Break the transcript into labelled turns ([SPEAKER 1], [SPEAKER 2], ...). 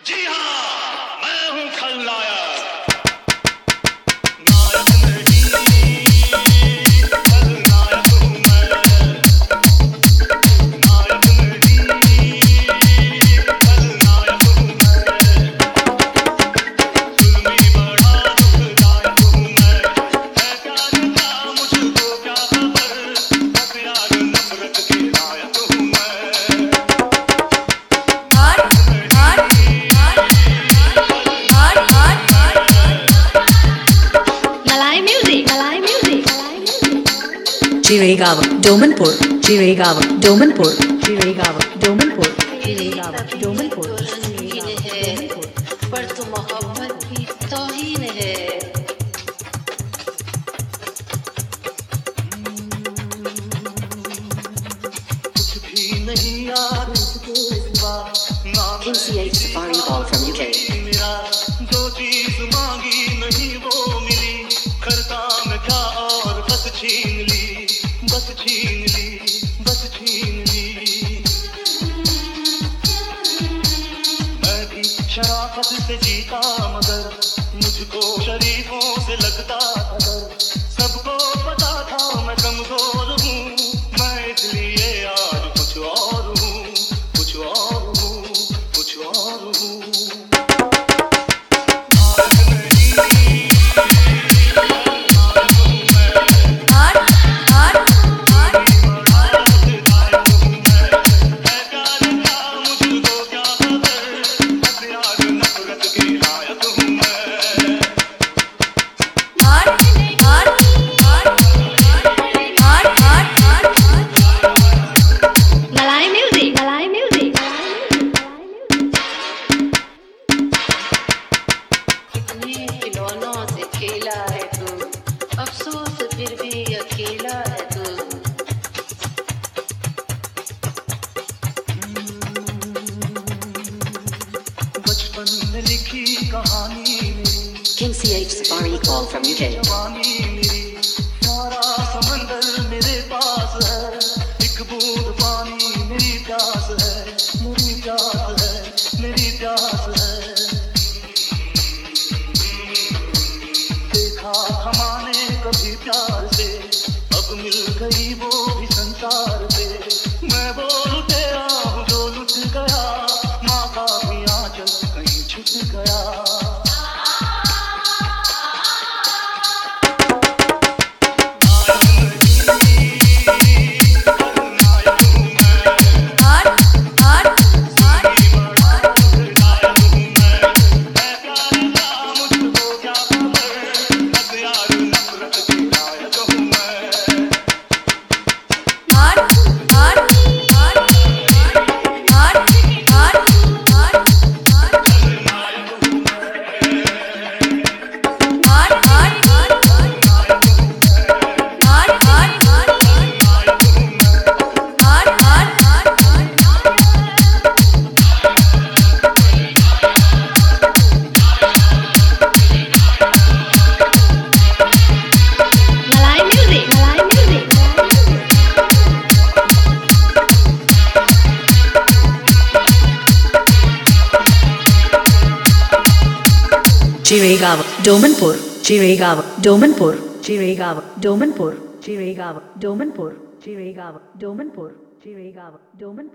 [SPEAKER 1] जी हाँ, मैं हूँ खलनायक। नायक नहीं, खलनायक हूँ मैं। नायक नहीं, खलनायक हूँ मैं। जुल्मी बड़ा दुखदायक हूँ मैं। है प्यार का मुझको क्या खबर, प्यार नफरत के नायक हूँ मैं।
[SPEAKER 2] Jiregawa, Domanpur, Jiregawa, Domanpur, Jiregawa, Domanpur, Jiregawa, Domanpur,
[SPEAKER 3] पर तो मोहब्बत भी तौहीन है।
[SPEAKER 1] कुछ भी नहीं यार इसके सिवा, नाम
[SPEAKER 2] KCH Safari Ball from UK.
[SPEAKER 1] मेरा जो चीज मांगी नहीं वो मिली, करता मैं क्या और बस छीन ली, बस छीन ली, बस छीन ली। मैं भी शराफत से जीता मगर मुझको शरीफों से लगता था डर। सबको पता था मैं कमजोर हूँ, मैं इसलिए आज कुछ और हूँ, कुछ और हूँ, कुछ और हूँ।
[SPEAKER 3] खिलौनों से खेला है तू, अफसोस फिर भी अकेला है तू।
[SPEAKER 1] बचपन में लिखी कहानी मेरी,
[SPEAKER 2] KCH Safari Ball from UK.
[SPEAKER 1] जवानी मेरी, सारा समंदर मेरे पास है, एक बूंद पानी मेरी प्यास है, मेरी प्यास है, मेरी प्यास है। देखा हमारे कभी प्यार से, अब मिल गई वो भी संसार से। मैं वो लुटेरा हूँ जो लुट गया, माँ का भी आंचल कहीं छुट गया।
[SPEAKER 2] Jiregawa, Domanpur, Jiregawa, Domanpur, Jiregawa, Domanpur, Jiregawa, Domanpur, Jiregawa, Domanpur, Jiregawa, Domanpur.